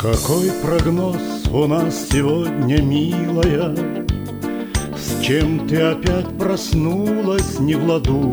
Какой прогноз у нас сегодня, милая? С чем ты опять проснулась не в ладу?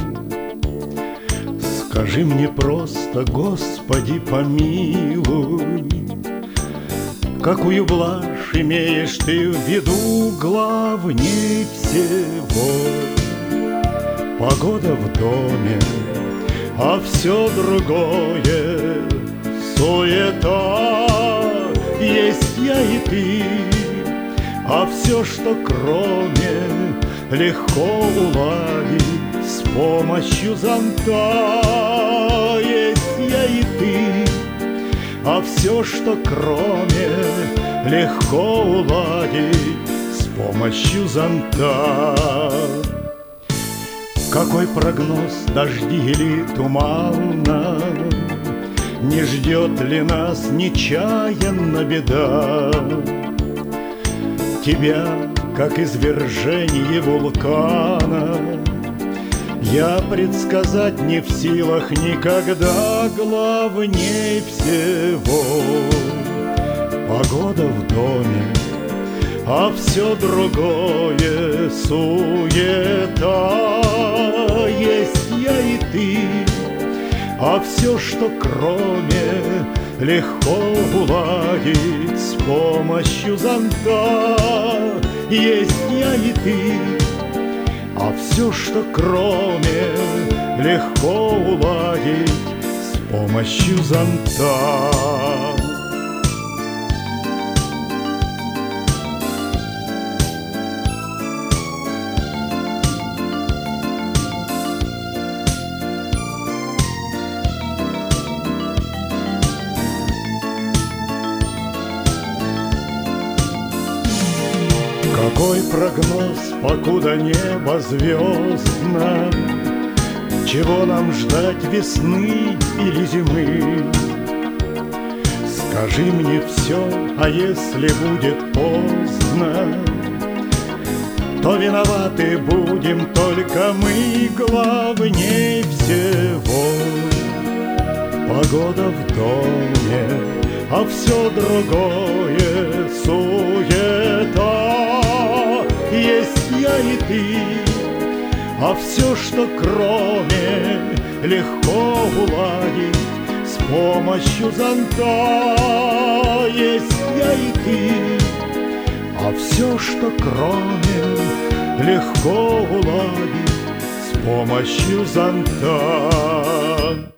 Скажи мне просто, Господи, помилуй, какую блажь имеешь ты в виду главней всего? Погода в доме, а все другое суета. Есть я и ты, а все, что кроме, легко уладить с помощью зонта. Есть я и ты, а все, что кроме, легко уладить с помощью зонта. Какой прогноз, дожди или тумана? Не ждет ли нас нечаянно беда? Тебя, как извержение вулкана, я предсказать не в силах никогда. Главней всего погода в доме, а все другое суета. Есть я и ты, а все, что кроме, легко уладить с помощью зонта. Есть я и ты, а все, что кроме, легко уладить с помощью зонта. Какой прогноз, покуда небо звездно? Чего нам ждать, весны или зимы? Скажи мне все, а если будет поздно, то виноваты будем только мы. Главней всего погода в доме, а все другое суета. Есть я и ты, а все, что кроме, легко уладить с помощью зонта. Есть я и ты, а все, что кроме, легко уладить с помощью зонта.